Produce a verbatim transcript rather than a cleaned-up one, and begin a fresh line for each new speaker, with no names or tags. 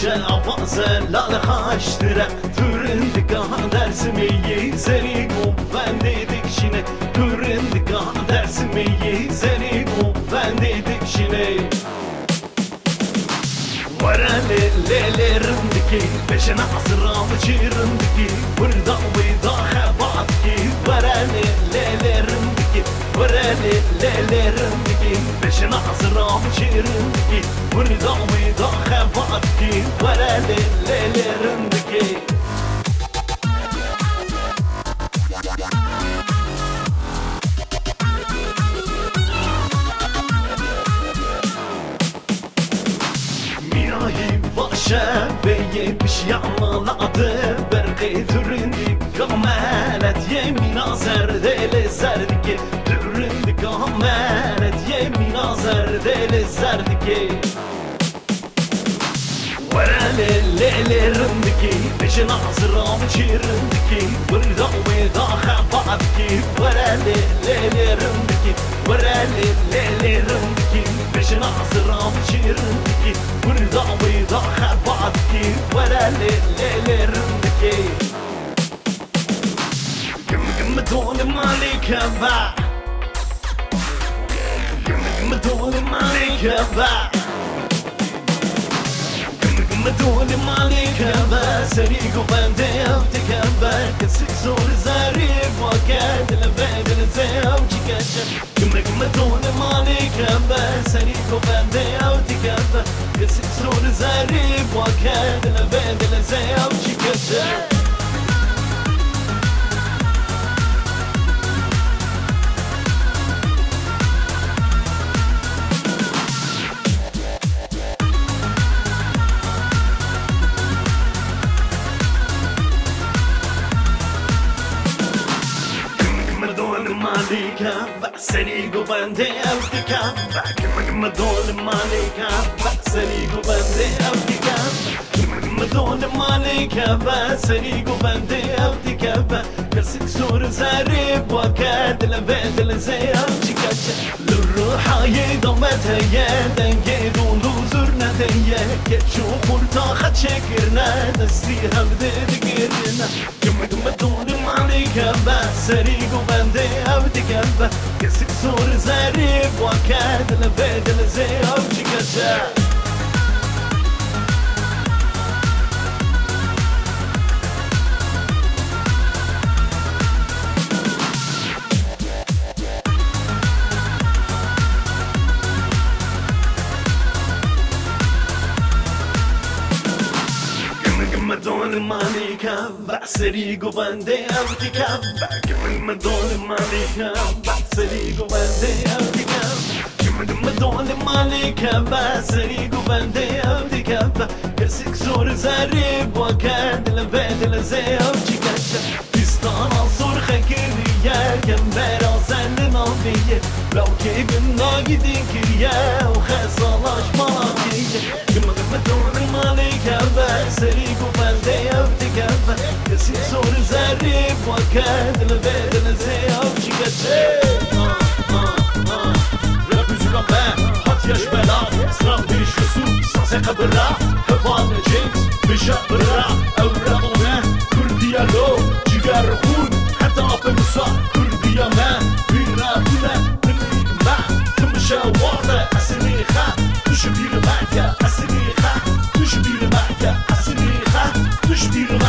آوازه لال خاشتره Türündükah dersimi seni bu ben dedik şine Türündükah dersimi seni bu ben dedik şine Varale lelerindeki peşine asıramı çırındaki Burada vida habatki Varale lelerindeki Varale lelerindeki peşine asıramı çırındaki Burada vida habatki Varale lelerindeki Şebeyi biş yanladı Berqi türündik Kamalet yemin azer Deli zerdiki Türündik Kamalet yemin azer Deli zerdiki Varale lelerindiki Beşin azıram çirindiki Burada veda habatki Varale lelerindiki Varale lelerindiki Beşin azıram çirindiki Burada veda habatki Varale lelerindiki Güm güm dolu malike ba Güm güm dolu malike ba مدون مالك سريق وبندي افتكب كسك زور زاريب وكاد لبادل زوجي كشف كمك مدون مالك سريق وبندي افتكب كسك زور زاريب وكاد لبادل زوجي كشف سريق وبندي أفتكب كمك مدون مالك سريق وبندي أفتكب كمك مدون مالك سريق وبندي أفتكب كسك سور زارب وكاد لبادل زي أمشكش للروح يضمتها يا دنجيد ولوزرنا ديا كتشو قلتا خد شكرنا نستيها بديد قرنا كمك مدون مالك سريق وبندي أفتكب كسك سور زارب وكاد لبادل زي أمشكش مدون مالكا بحسريق وبندي أفتكب كمك مدون مالكا بحسريق وبندي أفتكب كمك مدون مالكا بحسريق وبندي أفتكب كسك زور زارب وكاد لبادل زي أفتكب بستان صور خكرية كم برا زلن عبية لو كيبنا جدين كريا وخصالاش ملاكية كمك مدون مالكا بحسريق وبندي أفتكب كسك زور زارب وكاد لبادل زي أفتكب ياش بلا اسرام بيش يسوق سانسي قبرا هفان جيمس بشابرا اوراقنا كرديا لو جيجار خون حتى بمسا كرديا ما بينا بنا نمي ما تمشى واضح اسمي خا تشبير معك اسمي خا تشبير معك اسمي خا تشبير